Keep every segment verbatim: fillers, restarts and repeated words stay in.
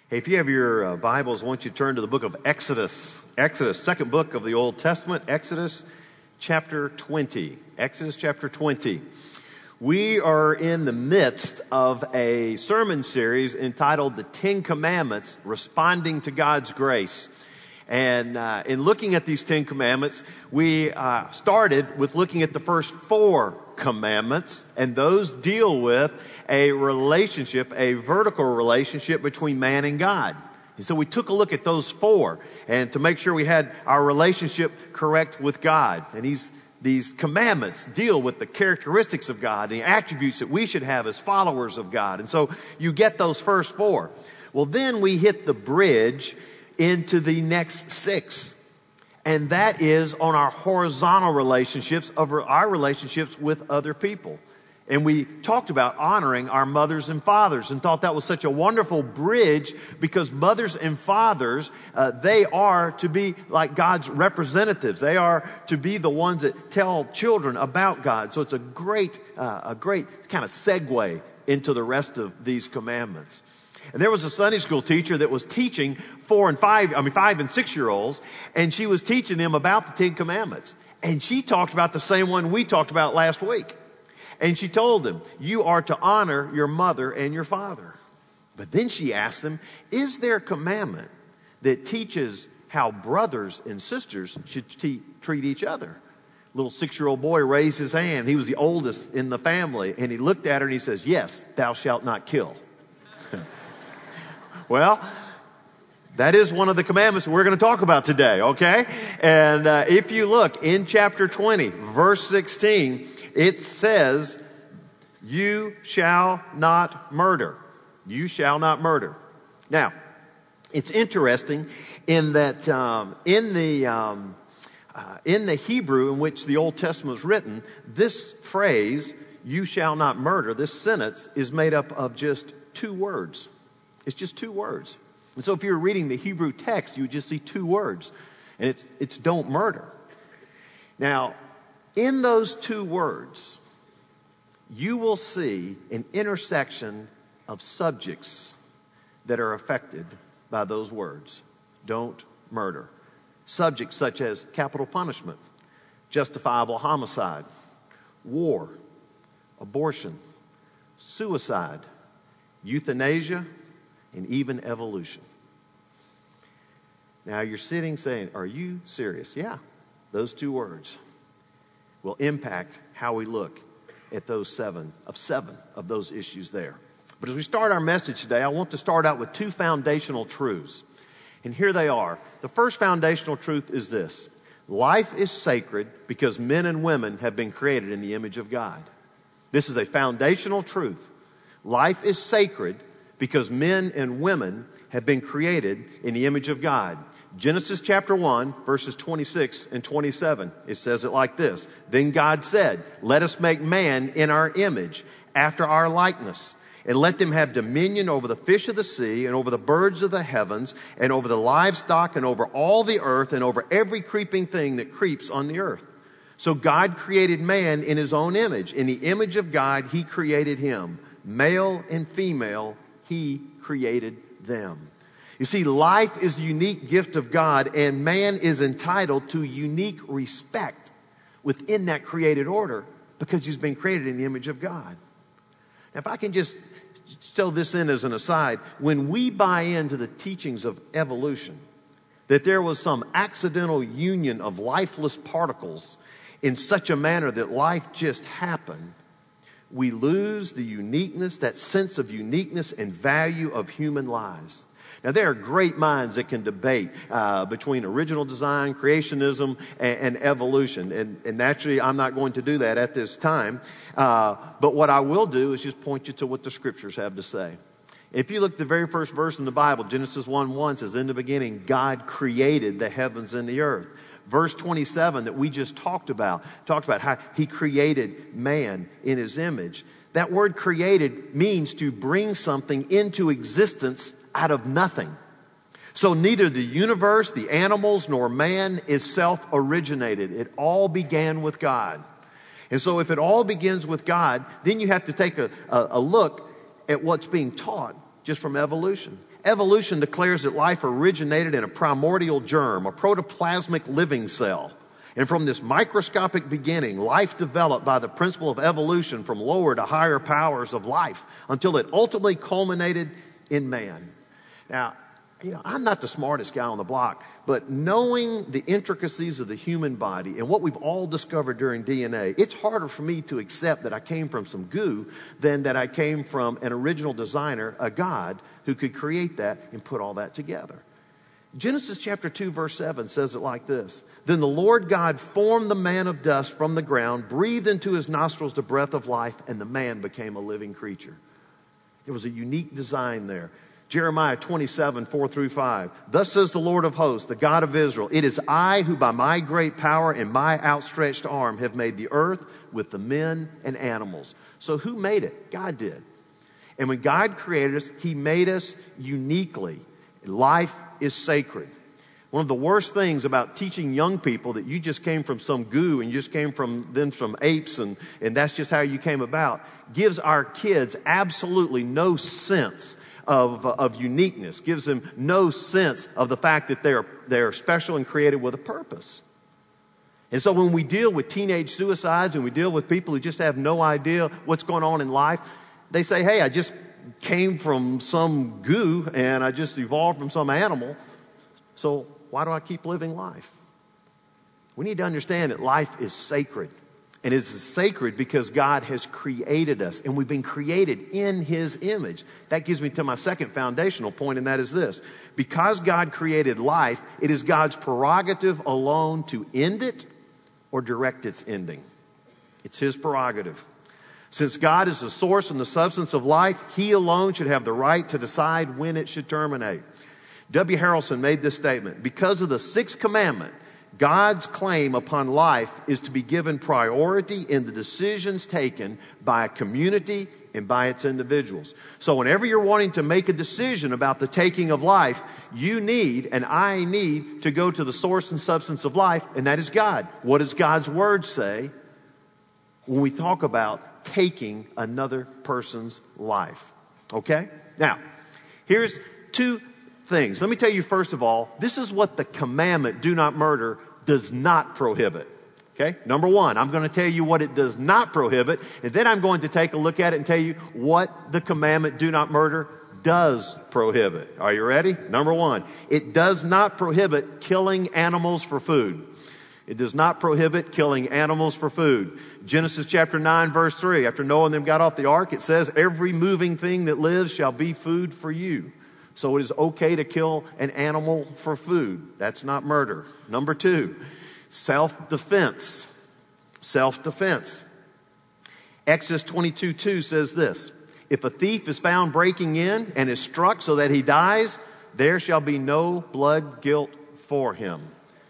Hey, if you have your uh, Bibles, I want you to turn to the book of Exodus. Exodus, second book of the Old Testament, Exodus chapter twenty. Exodus chapter twenty. We are in the midst of a sermon series entitled The Ten Commandments, Responding to God's Grace. And uh, in looking at these Ten Commandments, we uh, started with looking at the first four commandments, and those deal with a relationship, a vertical relationship between man and God. And so we took a look at those four, and to make sure we had our relationship correct with God. And these these commandments deal with the characteristics of God, the attributes that we should have as followers of God. And so you get those first four. Well, then we hit the bridge into the next six. And that is on our horizontal relationships, of our relationships with other people. And we talked about honoring our mothers and fathers and thought that was such a wonderful bridge because mothers and fathers, uh, they are to be like God's representatives. They are to be the ones that tell children about God. So it's a great, uh, a great kind of segue into the rest of these commandments. And there was a Sunday school teacher that was teaching four and five, I mean five and six year olds, and she was teaching them about the Ten Commandments. And she talked about the same one we talked about last week. And she told them, you are to honor your mother and your father. But then she asked them, is there a commandment that teaches how brothers and sisters should te- treat each other? Little six-year-old boy raised his hand. He was the oldest in the family. And he looked at her and he says, yes, thou shalt not kill. Well, that is one of the commandments we're going to talk about today, okay? And uh, if you look in chapter twenty, verse sixteen, it says, you shall not murder. You shall not murder. Now, it's interesting in that um, in the um, uh, in the Hebrew in which the Old Testament was written, this phrase, you shall not murder, this sentence is made up of just two words. It's just two words. And so if you're reading the Hebrew text, you would just see two words. And it's, it's don't murder. Now, in those two words, you will see an intersection of subjects that are affected by those words. Don't murder. Subjects such as capital punishment, justifiable homicide, war, abortion, suicide, euthanasia, and even evolution. Now you're sitting saying, are you serious? Yeah, those two words will impact how we look at those seven of seven of those issues there. But as we start our message today, I want to start out with two foundational truths. And here they are. The first foundational truth is this: life is sacred because men and women have been created in the image of God. This is a foundational truth. Life is sacred because men and women have been created in the image of God. Genesis chapter one, verses twenty-six and twenty-seven. It says it like this. Then God said, let us make man in our image, after our likeness, and let them have dominion over the fish of the sea, and over the birds of the heavens, and over the livestock, and over all the earth, and over every creeping thing that creeps on the earth. So God created man in his own image. In the image of God, he created him. Male and female, he created them. You see, life is a unique gift of God, and man is entitled to unique respect within that created order because he's been created in the image of God. Now, if I can just throw this in as an aside, when we buy into the teachings of evolution, that there was some accidental union of lifeless particles in such a manner that life just happened, we lose the uniqueness, that sense of uniqueness and value of human lives. Now, there are great minds that can debate uh, between original design, creationism, and, and evolution. And, and naturally, I'm not going to do that at this time. Uh, but what I will do is just point you to what the scriptures have to say. If you look at the very first verse in the Bible, Genesis one one says, in the beginning, God created the heavens and the earth. Verse twenty-seven that we just talked about, talked about how he created man in his image. That word created means to bring something into existence out of nothing. So neither the universe, the animals, nor man is self-originated. It all began with God. And so if it all begins with God, then you have to take a, a, a look at what's being taught just from evolution. evolution declares that life originated in a primordial germ, a protoplasmic living cell. And from this microscopic beginning, life developed by the principle of evolution from lower to higher powers of life until it ultimately culminated in man. Now, you know, I'm not the smartest guy on the block, but knowing the intricacies of the human body and what we've all discovered during D N A, it's harder for me to accept that I came from some goo than that I came from an original designer, a God, who could create that and put all that together. Genesis chapter two, verse seven says it like this. Then the Lord God formed the man of dust from the ground, breathed into his nostrils the breath of life, and the man became a living creature. There was a unique design there. Jeremiah twenty-seven, four through five. Thus says the Lord of hosts, the God of Israel, it is I who by my great power and my outstretched arm have made the earth with the men and animals. So who made it? God did. And when God created us, he made us uniquely. Life is sacred. One of the worst things about teaching young people that you just came from some goo and you just came from them from apes and, and that's just how you came about, gives our kids absolutely no sense of, of uniqueness, gives them no sense of the fact that they're, they're special and created with a purpose. And so when we deal with teenage suicides and we deal with people who just have no idea what's going on in life, they say, hey, I just came from some goo and I just evolved from some animal. So why do I keep living life? We need to understand that life is sacred. And it's sacred because God has created us and we've been created in his image. That gives me to my second foundational point, and that is this. Because God created life, it is God's prerogative alone to end it or direct its ending. It's his prerogative. Since God is the source and the substance of life, he alone should have the right to decide when it should terminate. W. Harrelson made this statement. Because of the sixth commandment, God's claim upon life is to be given priority in the decisions taken by a community and by its individuals. So whenever you're wanting to make a decision about the taking of life, you need and I need to go to the source and substance of life, and that is God. What does God's word say when we talk about taking another person's life? Okay? Now, here's two things. Let me tell you first of all, this is what the commandment, do not murder, does not prohibit. Okay? Number one, I'm going to tell you what it does not prohibit, and then I'm going to take a look at it and tell you what the commandment, do not murder, does prohibit. Are you ready? Number one, it does not prohibit killing animals for food. It does not prohibit killing animals for food. Genesis chapter nine, verse three, after Noah and them got off the ark, it says, every moving thing that lives shall be food for you. So it is okay to kill an animal for food. That's not murder. Number two, self-defense. Self-defense. Exodus twenty-two, two says this, if a thief is found breaking in and is struck so that he dies, there shall be no blood guilt for him.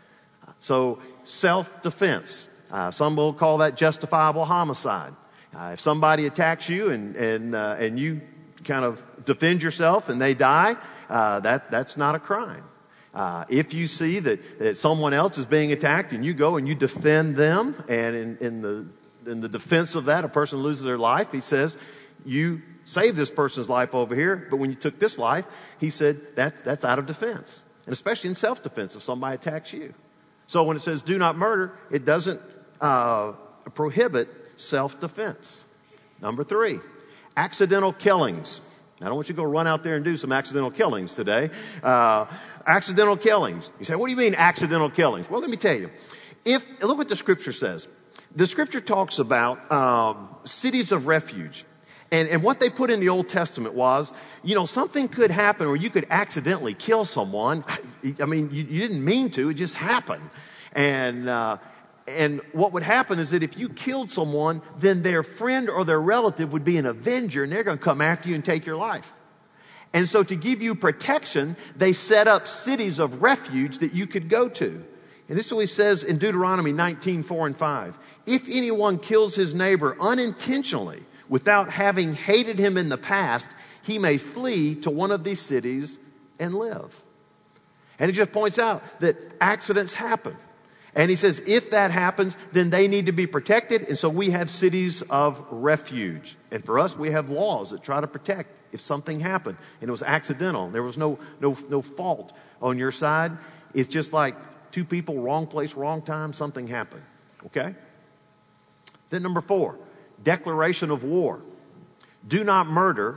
So self-defense. Uh, some will call that justifiable homicide. Uh, if somebody attacks you and, and, uh, and you kind of defend yourself and they die, uh, that, that's not a crime. Uh, if you see that, that someone else is being attacked and you go and you defend them, and in, in the in the defense of that, a person loses their life, he says, you saved this person's life over here, but when you took this life, he said, that, that's out of defense. And especially in self-defense if somebody attacks you. So when it says do not murder, it doesn't uh, prohibit self-defense. Number three, accidental killings. I don't want you to go run out there and do some accidental killings today. Uh, accidental killings. You say, what do you mean accidental killings? Well, let me tell you. If look what the scripture says. The scripture talks about um, cities of refuge. And, and what they put in the Old Testament was, you know, something could happen where you could accidentally kill someone. I mean, you, you didn't mean to. It just happened. And uh, and what would happen is that if you killed someone, then their friend or their relative would be an avenger, and they're going to come after you and take your life. And so to give you protection, they set up cities of refuge that you could go to. And this is what he says in Deuteronomy nineteen, four and five. If anyone kills his neighbor unintentionally, without having hated him in the past, he may flee to one of these cities and live. And he just points out that accidents happen. And he says if that happens, then they need to be protected. And so we have cities of refuge. And for us, we have laws that try to protect If something happened and it was accidental, there was no, no, no fault on your side, it's just like two people, wrong place, wrong time, something happened. Okay? Then number four, declaration of war. Do not murder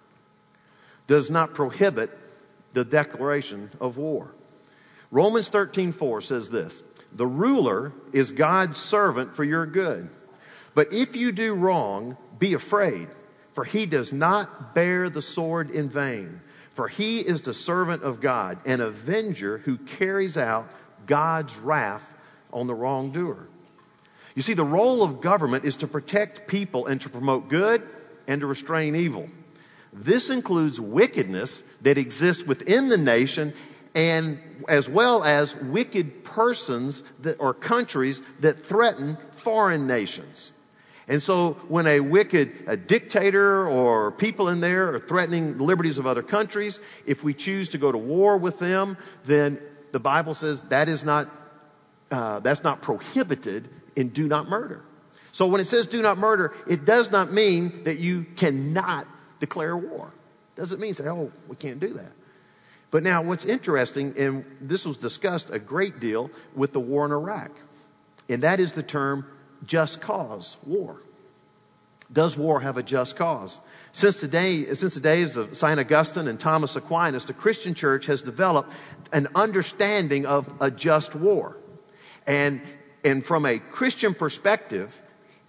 does not prohibit the declaration of war. Romans thirteen four says this, the ruler is God's servant for your good. But if you do wrong, be afraid, for he does not bear the sword in vain. For he is the servant of God, an avenger who carries out God's wrath on the wrongdoer. You see, the role of government is to protect people and to promote good and to restrain evil. This includes wickedness that exists within the nation, and as well as wicked persons that, or countries that threaten foreign nations. And so when a wicked a dictator or people in there are threatening the liberties of other countries, if we choose to go to war with them, then the Bible says that is not, uh, that's not prohibited in do not murder. So when it says do not murder, it does not mean that you cannot declare war. It doesn't mean say, oh, we can't do that. But now what's interesting, and this was discussed a great deal with the war in Iraq, and that is the term just cause war. Does war have a just cause? Since the, day, since the days of Saint Augustine and Thomas Aquinas, the Christian church has developed an understanding of a just war. And, and from a Christian perspective,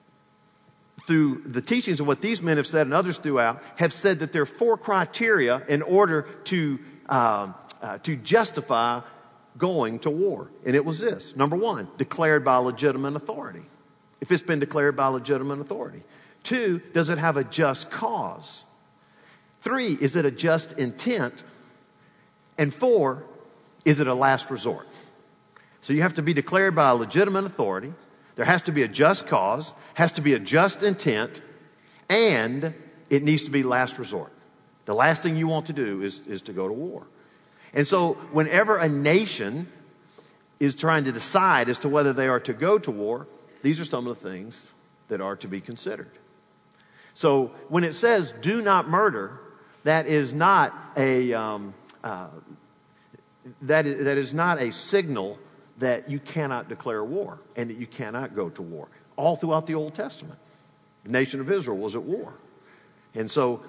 through the teachings of what these men have said and others throughout, have said that there are four criteria in order to, uh, uh, to justify going to war. And it was this. Number one, declared by legitimate authority. If it's been declared by legitimate authority. Two, does it have a just cause? Three, is it a just intent? And four, is it a last resort? So you have to be declared by a legitimate authority. There has to be a just cause, has to be a just intent, and it needs to be last resort. The last thing you want to do is, is to go to war. And so whenever a nation is trying to decide as to whether they are to go to war, these are some of the things that are to be considered. So when it says do not murder, that is not a um, uh, that is, that is not a signal that you cannot declare war and that you cannot go to war. All throughout the Old Testament, the nation of Israel was at war. And so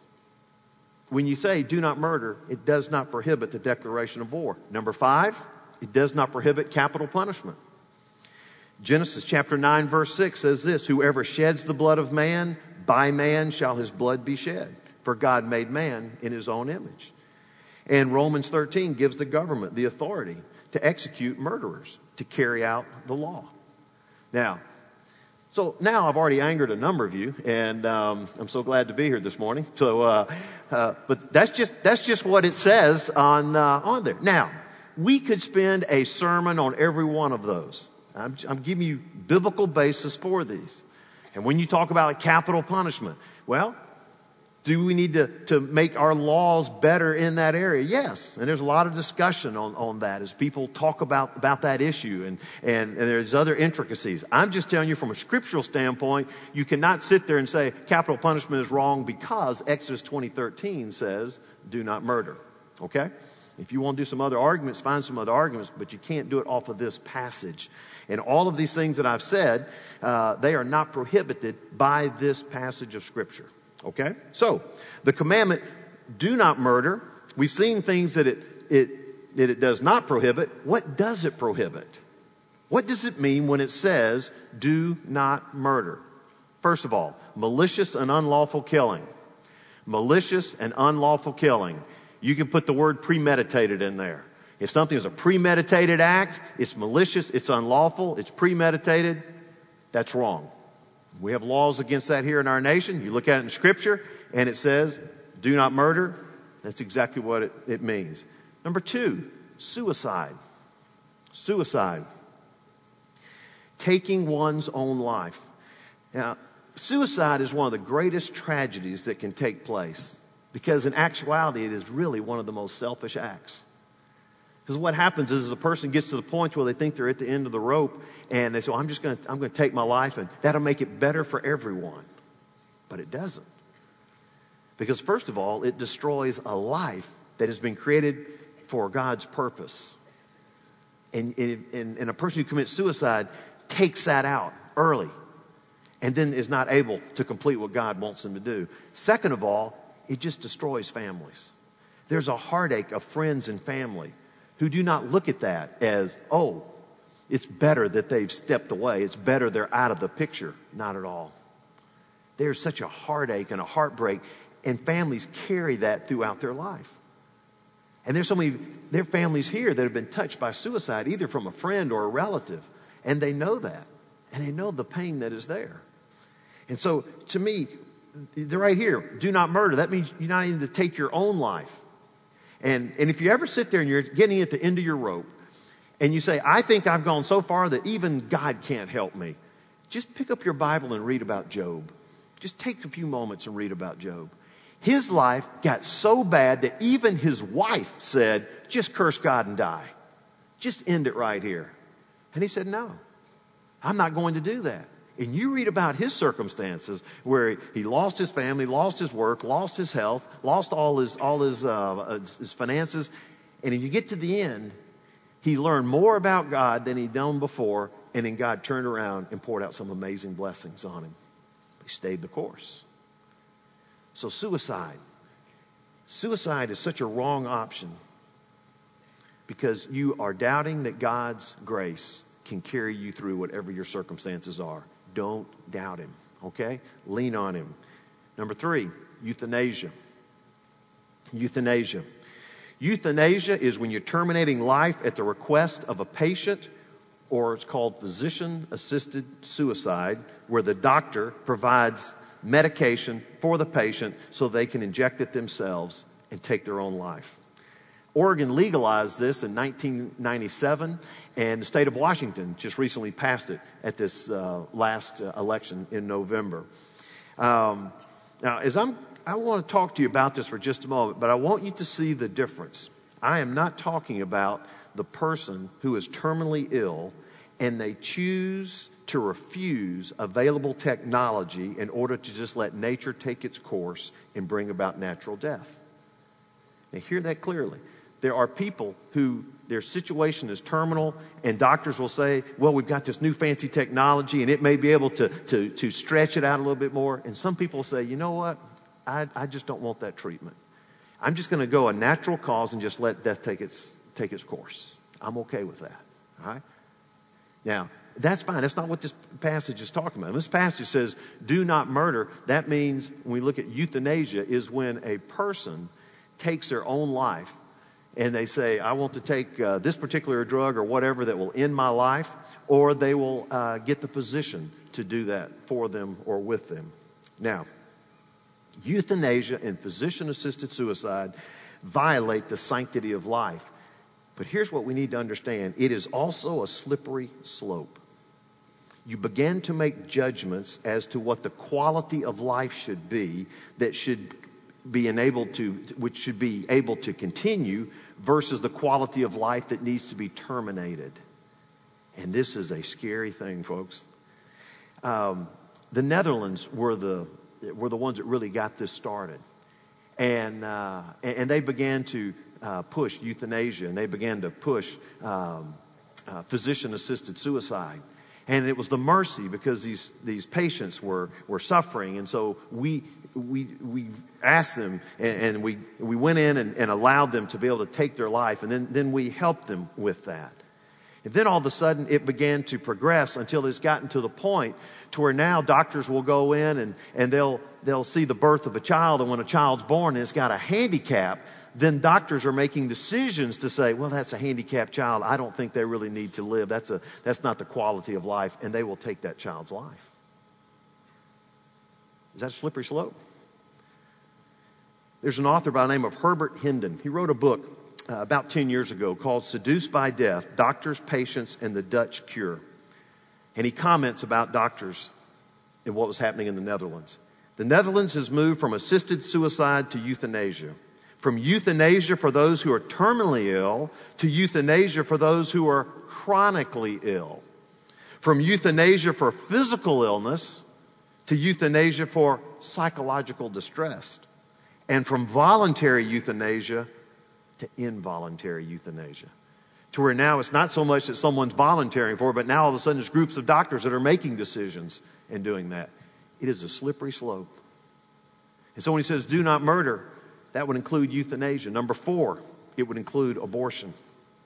when you say do not murder, it does not prohibit the declaration of war. Number five, it does not prohibit capital punishment. Genesis chapter nine verse six says this, whoever sheds the blood of man, by man shall his blood be shed. For God made man in his own image. And Romans thirteen gives the government the authority to execute murderers, to carry out the law. Now, so now I've already angered a number of you, and um, I'm so glad to be here this morning. So, uh, uh, but that's just that's just what it says on uh, on there. Now, we could spend a sermon on every one of those. I'm, I'm giving you biblical basis for these. And when you talk about capital punishment, well, do we need to, to make our laws better in that area? Yes. And there's a lot of discussion on, on that as people talk about, about that issue. And, and, and there's other intricacies. I'm just telling you from a scriptural standpoint, you cannot sit there and say capital punishment is wrong because Exodus twenty thirteen says do not murder. Okay? If you want to do some other arguments, find some other arguments, but you can't do it off of this passage. And all of these things that I've said, uh, they are not prohibited by this passage of Scripture. Okay? So, the commandment, do not murder. We've seen things that it, it, that it does not prohibit. What does it prohibit? What does it mean when it says, do not murder? First of all, malicious and unlawful killing. Malicious and unlawful killing. You can put the word premeditated in there. If something is a premeditated act, it's malicious, it's unlawful, it's premeditated, that's wrong. We have laws against that here in our nation. You look at it in Scripture, and it says, do not murder. That's exactly what it, it means. Number two, suicide. Suicide. Taking one's own life. Now, suicide is one of the greatest tragedies that can take place because in actuality, it is really one of the most selfish acts. Because what happens is a person gets to the point where they think they're at the end of the rope and they say, well, I'm just going to I'm going to take my life and that'll make it better for everyone. But it doesn't. Because first of all, it destroys a life that has been created for God's purpose. And, and, and a person who commits suicide takes that out early and then is not able to complete what God wants them to do. Second of all, it just destroys families. There's a heartache of friends and family who do not look at that as, oh, it's better that they've stepped away. It's better they're out of the picture. Not at all. There's such a heartache and a heartbreak, and families carry that throughout their life. And there's so many, there are families here that have been touched by suicide, either from a friend or a relative, and they know that, and they know the pain that is there. And so, to me, they're right here, do not murder. That means you're not even to take your own life. And, and if you ever sit there and you're getting at the end of your rope, and you say, I think I've gone so far that even God can't help me, just pick up your Bible and read about Job. Just take a few moments and read about Job. His life got so bad that even his wife said, just curse God and die. Just end it right here. And he said, no, I'm not going to do that. And you read about his circumstances where he lost his family, lost his work, lost his health, lost all his, all his, uh, his finances. And if you get to the end, he learned more about God than he'd known before. And then God turned around and poured out some amazing blessings on him. He stayed the course. So suicide. Suicide is such a wrong option because you are doubting that God's grace can carry you through whatever your circumstances are. Don't doubt him, okay? Lean on him. Number three, euthanasia. Euthanasia. Euthanasia is when you're terminating life at the request of a patient, or it's called physician-assisted suicide, where the doctor provides medication for the patient so they can inject it themselves and take their own life. Oregon legalized this in nineteen ninety-seven, and the state of Washington just recently passed it at this uh, last uh, election in November. Um, now, as I'm, I want to talk to you about this for just a moment, but I want you to see the difference. I am not talking about the person who is terminally ill and they choose to refuse available technology in order to just let nature take its course and bring about natural death. Now, hear that clearly. There are people who their situation is terminal, and doctors will say, well, we've got this new fancy technology, and it may be able to, to, to stretch it out a little bit more. And some people say, you know what? I, I just don't want that treatment. I'm just going to go a natural cause and just let death take its, take its course. I'm okay with that. All right? Now, that's fine. That's not what this passage is talking about. This passage says, do not murder. That means, when we look at euthanasia, is when a person takes their own life and they say, I want to take uh, this particular drug or whatever that will end my life, or they will uh, get the physician to do that for them or with them. Now, euthanasia and physician-assisted suicide violate the sanctity of life. But here's what we need to understand. It is also a slippery slope. You begin to make judgments as to what the quality of life should be that should be enabled to, which should be able to continue versus the quality of life that needs to be terminated. And this is a scary thing, folks. Um, the Netherlands were the were the ones that really got this started, and uh, and they began to uh, push euthanasia, and they began to push um, uh, physician-assisted suicide. And it was the mercy, because these, these patients were, were suffering. And so we we we asked them, and, and we, we went in and, and allowed them to be able to take their life. And then, then we helped them with that. And then all of a sudden it began to progress until it's gotten to the point to where now doctors will go in and, and they'll they'll see the birth of a child. And when a child's born and it's got a handicap, then doctors are making decisions to say, well, that's a handicapped child. I don't think they really need to live. That's a that's not the quality of life. And they will take that child's life. Is that a slippery slope? There's an author by the name of Herbert Hendon. He wrote a book uh, about ten years ago called Seduced by Death, Doctors, Patients, and the Dutch Cure. And he comments about doctors and what was happening in the Netherlands. The Netherlands has moved from assisted suicide to euthanasia. From euthanasia for those who are terminally ill to euthanasia for those who are chronically ill. From euthanasia for physical illness to euthanasia for psychological distress. And from voluntary euthanasia to involuntary euthanasia. To where now it's not so much that someone's volunteering for it, but now all of a sudden there's groups of doctors that are making decisions and doing that. It is a slippery slope. And so when he says do not murder, that would include euthanasia. Number four, it would include abortion.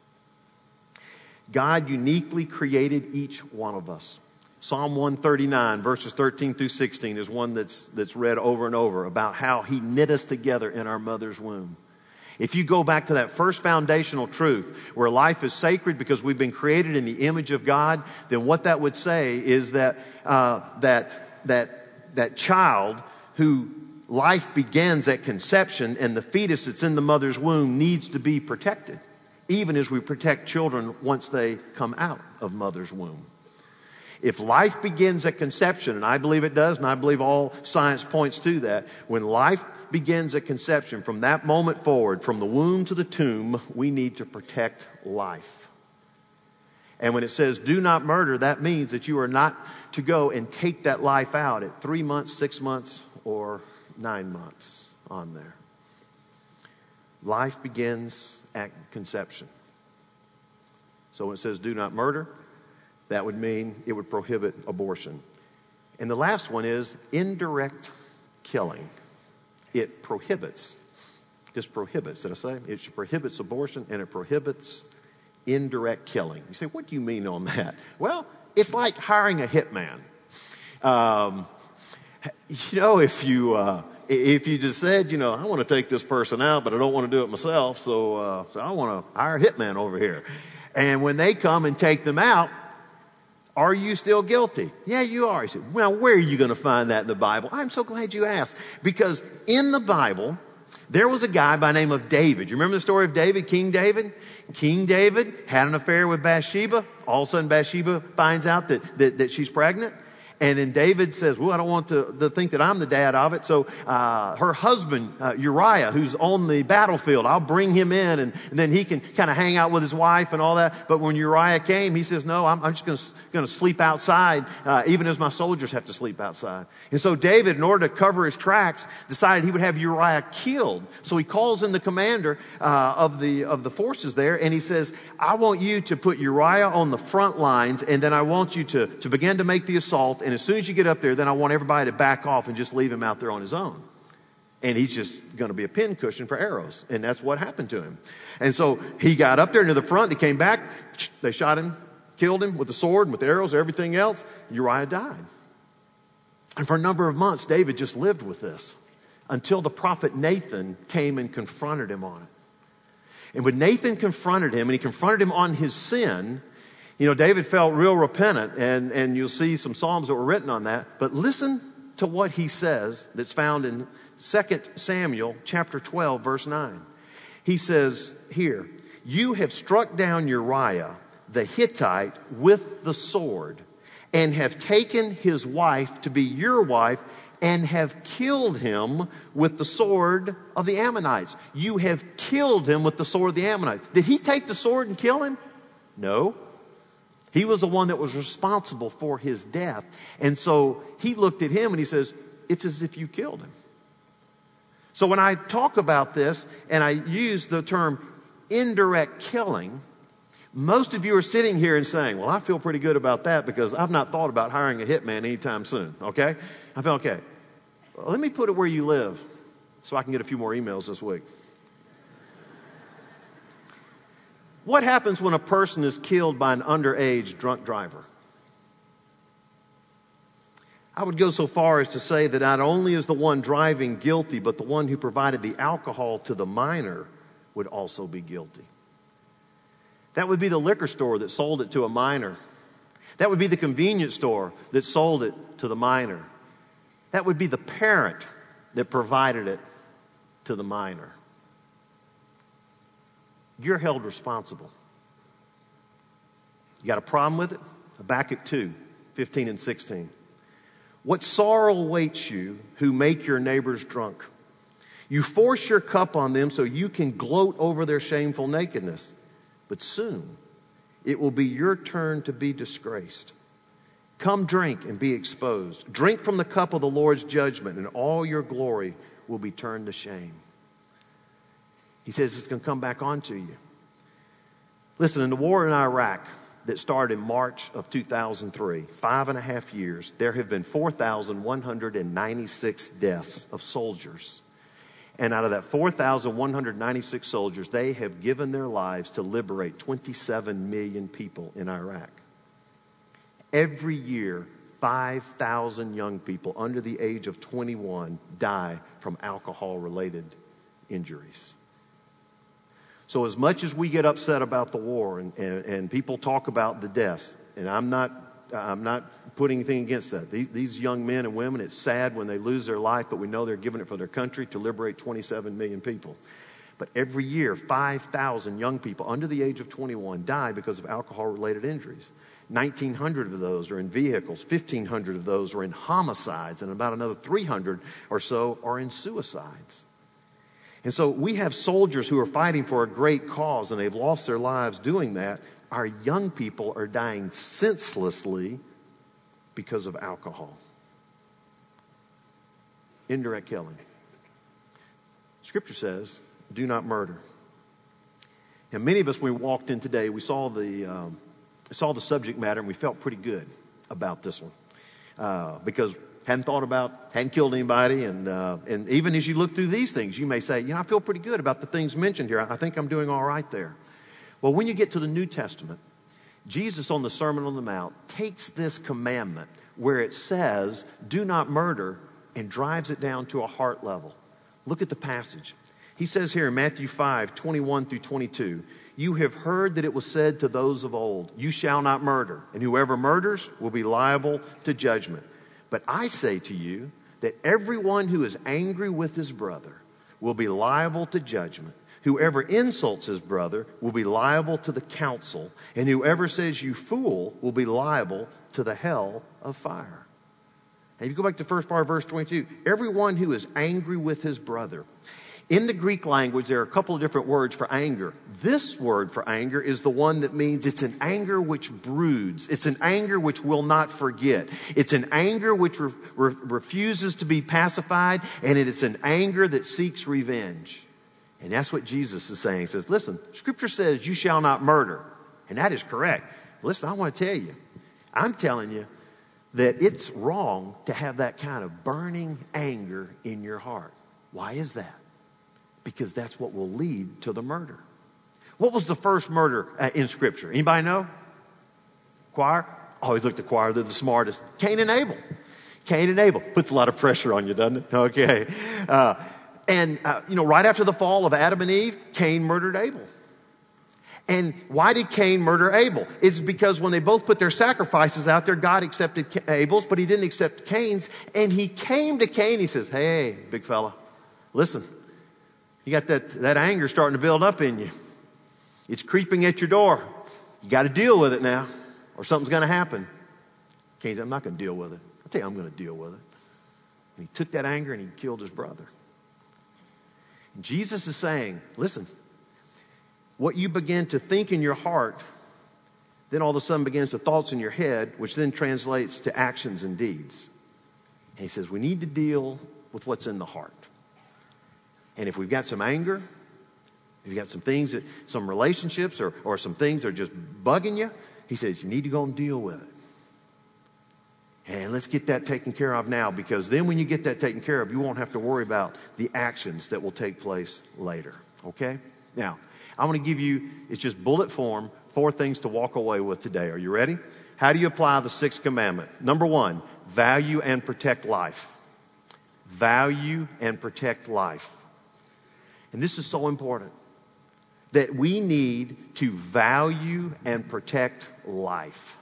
God uniquely created each one of us. Psalm one thirty-nine, verses thirteen through sixteen is one that's, that's read over and over about how he knit us together in our mother's womb. If you go back to that first foundational truth where life is sacred because we've been created in the image of God, then what that would say is that uh, that that that child who life begins at conception and the fetus that's in the mother's womb needs to be protected, even as we protect children once they come out of mother's womb. If life begins at conception, and I believe it does, and I believe all science points to that, when life begins at conception, from that moment forward, from the womb to the tomb, we need to protect life. And when it says do not murder, that means that you are not to go and take that life out at three months, six months, or nine months on there. Life begins at conception. So when it says do not murder, that would mean it would prohibit abortion. And the last one is indirect killing. It prohibits, just prohibits, did I say? It prohibits abortion and it prohibits indirect killing. You say, what do you mean on that? Well, it's like hiring a hitman. Um, you know, if you uh, if you just said, you know, I want to take this person out, but I don't want to do it myself, so uh, so I want to hire a hitman over here. And when they come and take them out, are you still guilty? Yeah, you are. He said, well, where are you going to find that in the Bible? I'm so glad you asked. Because in the Bible, there was a guy by the name of David. You remember the story of David, King David? King David had an affair with Bathsheba. All of a sudden, Bathsheba finds out that, that, that she's pregnant. And then David says, well, I don't want to, to think that I'm the dad of it. So uh, her husband, uh, Uriah, who's on the battlefield, I'll bring him in and, and then he can kind of hang out with his wife and all that. But when Uriah came, he says, no, I'm, I'm just going to going to sleep outside, uh, even as my soldiers have to sleep outside. And so David, in order to cover his tracks, decided he would have Uriah killed. So he calls in the commander uh, of the of the forces there, and he says, I want you to put Uriah on the front lines, and then I want you to, to begin to make the assault. And as soon as you get up there, then I want everybody to back off and just leave him out there on his own. And he's just going to be a pincushion for arrows. And that's what happened to him. And so he got up there near the front. They came back. They shot him, killed him with the sword, with the arrows, everything else. Uriah died. And for a number of months, David just lived with this until the prophet Nathan came and confronted him on it. And when Nathan confronted him, and he confronted him on his sin, you know, David felt real repentant, and, and you'll see some Psalms that were written on that. But listen to what he says that's found in Second Samuel chapter twelve, verse nine. He says here, you have struck down Uriah the Hittite with the sword, and have taken his wife to be your wife, and have killed him with the sword of the Ammonites. You have killed him with the sword of the Ammonites. Did he take the sword and kill him? No. He was the one that was responsible for his death. And so he looked at him and he says, it's as if you killed him. So when I talk about this and I use the term indirect killing, most of you are sitting here and saying, well, I feel pretty good about that because I've not thought about hiring a hitman anytime soon, okay? I feel okay. Well, let me put it where you live so I can get a few more emails this week. What happens when a person is killed by an underage drunk driver? I would go so far as to say that not only is the one driving guilty, but the one who provided the alcohol to the minor would also be guilty. That would be the liquor store that sold it to a minor. That would be the convenience store that sold it to the minor. That would be the parent that provided it to the minor. You're held responsible. You got a problem with it? Habakkuk two, fifteen and sixteen. What sorrow awaits you who make your neighbors drunk? You force your cup on them so you can gloat over their shameful nakedness. But soon it will be your turn to be disgraced. Come drink and be exposed. Drink from the cup of the Lord's judgment, and all your glory will be turned to shame. He says it's going to come back onto you. Listen, in the war in Iraq that started in March of two thousand three, five and a half years, there have been four thousand one hundred ninety-six deaths of soldiers. And out of that four thousand one hundred ninety-six soldiers, they have given their lives to liberate twenty-seven million people in Iraq. Every year, five thousand young people under the age of twenty-one die from alcohol-related injuries. So as much as we get upset about the war and, and, and people talk about the deaths, and I'm not, I'm not putting anything against that. These, these young men and women, it's sad when they lose their life, but we know they're giving it for their country to liberate twenty-seven million people. But every year, five thousand young people under the age of twenty-one die because of alcohol-related injuries. nineteen hundred of those are in vehicles, fifteen hundred of those are in homicides, and about another three hundred or so are in suicides. And so we have soldiers who are fighting for a great cause, and they've lost their lives doing that. Our young people are dying senselessly because of alcohol. Indirect killing. Scripture says, do not murder. Now, many of us, when we walked in today, we saw the... Um, saw the subject matter, and we felt pretty good about this one uh, because hadn't thought about, hadn't killed anybody, and uh, and even as you look through these things, you may say, you know, I feel pretty good about the things mentioned here. I think I'm doing all right there. Well, when you get to the New Testament, Jesus on the Sermon on the Mount takes this commandment where it says, do not murder, and drives it down to a heart level. Look at the passage. He says here in Matthew five, twenty-one through twenty-two, you have heard that it was said to those of old, you shall not murder, and whoever murders will be liable to judgment. But I say to you that everyone who is angry with his brother will be liable to judgment. Whoever insults his brother will be liable to the council, and whoever says you fool will be liable to the hell of fire. And you go back to the first part of verse twenty-two, everyone who is angry with his brother. In the Greek language, there are a couple of different words for anger. This word for anger is the one that means it's an anger which broods. It's an anger which will not forget. It's an anger which re- re- refuses to be pacified, and it is an anger that seeks revenge. And that's what Jesus is saying. He says, listen, Scripture says you shall not murder. And that is correct. Listen, I want to tell you, I'm telling you that it's wrong to have that kind of burning anger in your heart. Why is that? Because that's what will lead to the murder. What was the first murder uh, in Scripture? Anybody know? Choir? Always look at the choir. They're the smartest. Cain and Abel. Cain and Abel. Puts a lot of pressure on you, doesn't it? Okay. Uh, and, uh, you know, right after the fall of Adam and Eve, Cain murdered Abel. And why did Cain murder Abel? It's because when they both put their sacrifices out there, God accepted Abel's, but he didn't accept Cain's. And he came to Cain. He says, hey, big fella, listen. You got that, that anger starting to build up in you. It's creeping at your door. You got to deal with it now, or something's going to happen. Cain said, I'm not going to deal with it. I'll tell you, I'm going to deal with it. And he took that anger and he killed his brother. And Jesus is saying, listen, what you begin to think in your heart, then all of a sudden begins to thoughts in your head, which then translates to actions and deeds. And he says, we need to deal with what's in the heart. And if we've got some anger, if you've got some things, that, some relationships or, or some things that are just bugging you, he says you need to go and deal with it. And let's get that taken care of now, because then when you get that taken care of, you won't have to worry about the actions that will take place later. Okay? Now, I want to give you, it's just bullet form, four things to walk away with today. Are you ready? How do you apply the sixth commandment? Number one, value and protect life. Value and protect life. And this is so important, that we need to value and protect life.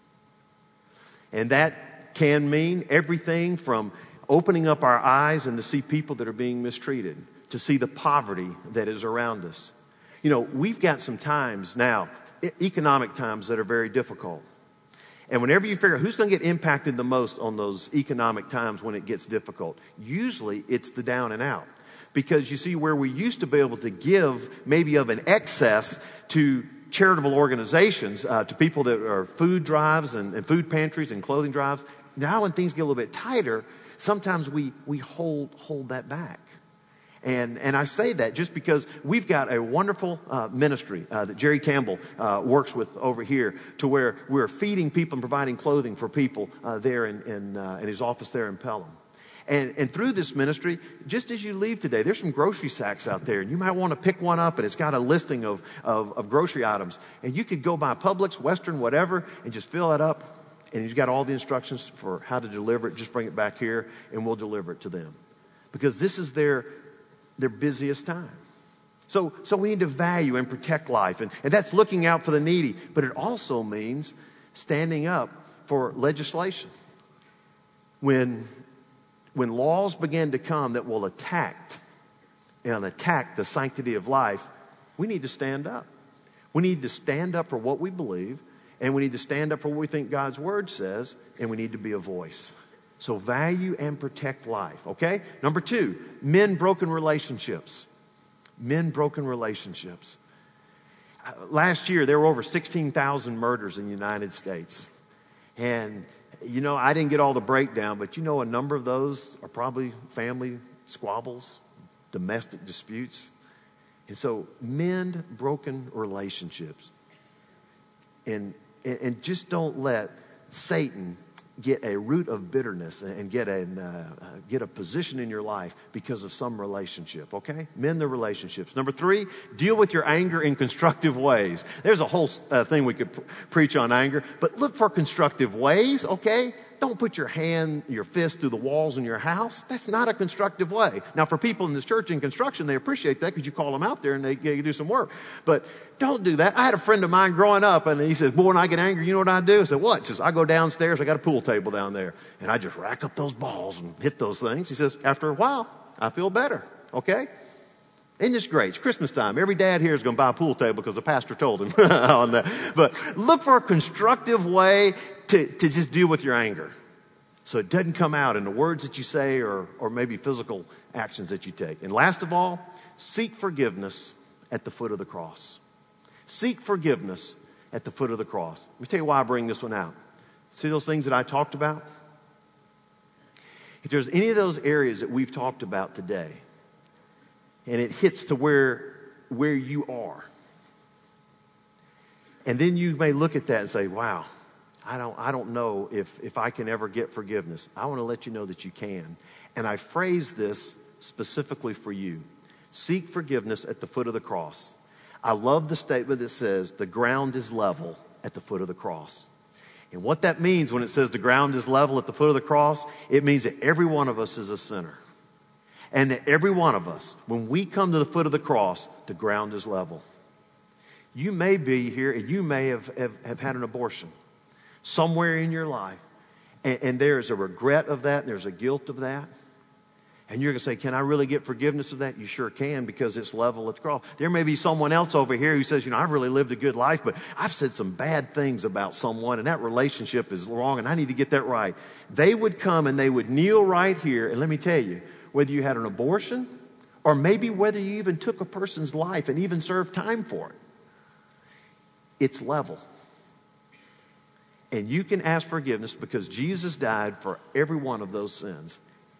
And that can mean everything from opening up our eyes and to see people that are being mistreated, to see the poverty that is around us. You know, we've got some times now, economic times, that are very difficult. And whenever you figure out who's going to get impacted the most on those economic times when it gets difficult, usually it's the down and out. Because you see, where we used to be able to give maybe of an excess to charitable organizations, uh, to people that are food drives and, and food pantries and clothing drives, now when things get a little bit tighter, sometimes we, we hold, hold that back. And, and I say that just because we've got a wonderful uh, ministry uh, that Jerry Campbell uh, works with over here, to where we're feeding people and providing clothing for people uh, there in, in, uh, in his office there in Pelham. And, and through this ministry, just as you leave today, there's some grocery sacks out there. And you might want to pick one up, and it's got a listing of, of, of grocery items. And you could go by Publix, Western, whatever, and just fill that up. And you've got all the instructions for how to deliver it. Just bring it back here, and we'll deliver it to them. Because this is their, their busiest time. So, so we need to value and protect life. And, and that's looking out for the needy. But it also means standing up for legislation. When... When laws begin to come that will attack and attack the sanctity of life, we need to stand up. We need to stand up for what we believe, and we need to stand up for what we think God's Word says, and we need to be a voice. So value and protect life, okay? Number two, men broken relationships. Men broken relationships. Uh, last year, there were over sixteen thousand murders in the United States. And you know, I didn't get all the breakdown, but you know a number of those are probably family squabbles, domestic disputes. And so mend broken relationships. And, and just don't let Satan get a root of bitterness and get a, uh, get a position in your life because of some relationship, okay? Mend the relationships. Number three, deal with your anger in constructive ways. There's a whole uh, thing we could pr- preach on anger, but look for constructive ways, okay? Don't put your hand, your fist through the walls in your house. That's not a constructive way. Now, for people in this church in construction, they appreciate that because you call them out there and they, they do some work. But don't do that. I had a friend of mine growing up, and he says, boy, when I get angry, you know what I do? I said, what? He says, I go downstairs, I got a pool table down there, and I just rack up those balls and hit those things. He says, after a while, I feel better, okay? Isn't this great? It's Christmas time. Every dad here is going to buy a pool table because the pastor told him on that. But look for a constructive way to, to just deal with your anger, so it doesn't come out in the words that you say or, or maybe physical actions that you take. And last of all, seek forgiveness at the foot of the cross. Seek forgiveness at the foot of the cross. Let me tell you why I bring this one out. See those things that I talked about? If there's any of those areas that we've talked about today, and it hits to where, where you are, and then you may look at that and say, wow, I don't, I don't know if, if I can ever get forgiveness. I want to let you know that you can. And I phrase this specifically for you. Seek forgiveness at the foot of the cross. I love the statement that says the ground is level at the foot of the cross. And what that means when it says the ground is level at the foot of the cross, it means that every one of us is a sinner. And that every one of us, when we come to the foot of the cross, the ground is level. You may be here and you may have, have, have had an abortion somewhere in your life. And, and there is a regret of that, and there's a guilt of that. And you're going to say, can I really get forgiveness of that? You sure can, because it's level at the cross. There may be someone else over here who says, you know, I've really lived a good life, but I've said some bad things about someone, and that relationship is wrong, and I need to get that right. They would come and they would kneel right here, and let me tell you, whether you had an abortion or maybe whether you even took a person's life and even served time for it, it's level. And you can ask forgiveness because Jesus died for every one of those sins.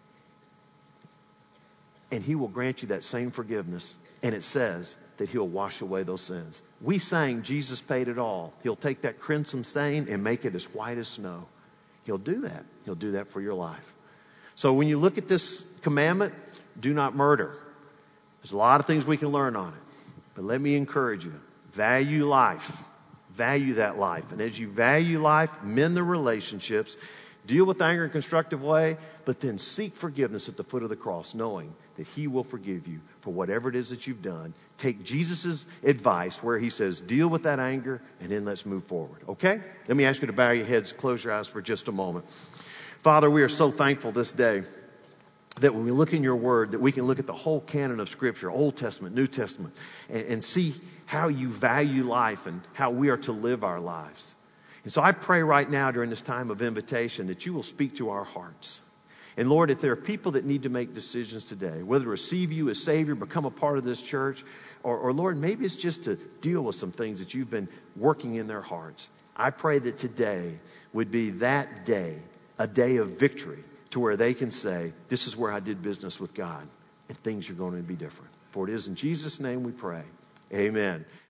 And he will grant you that same forgiveness. And it says that he'll wash away those sins. We sang Jesus paid it all. He'll take that crimson stain and make it as white as snow. He'll do that. He'll do that for your life. So when you look at this commandment, do not murder. There's a lot of things we can learn on it. But let me encourage you. Value life. Value that life. And as you value life, mend the relationships, deal with anger in a constructive way, but then seek forgiveness at the foot of the cross, knowing that he will forgive you for whatever it is that you've done. Take Jesus' advice where he says, deal with that anger, and then let's move forward. Okay? Let me ask you to bow your heads, close your eyes for just a moment. Father, we are so thankful this day that when we look in your word, that we can look at the whole canon of Scripture, Old Testament, New Testament, and, and see how you value life and how we are to live our lives. And so I pray right now during this time of invitation that you will speak to our hearts. And Lord, if there are people that need to make decisions today, whether to receive you as Savior, become a part of this church, or, or Lord, maybe it's just to deal with some things that you've been working in their hearts. I pray that today would be that day, a day of victory, to where they can say, this is where I did business with God. and things are going to be different. For it is in Jesus' name we pray. Amen.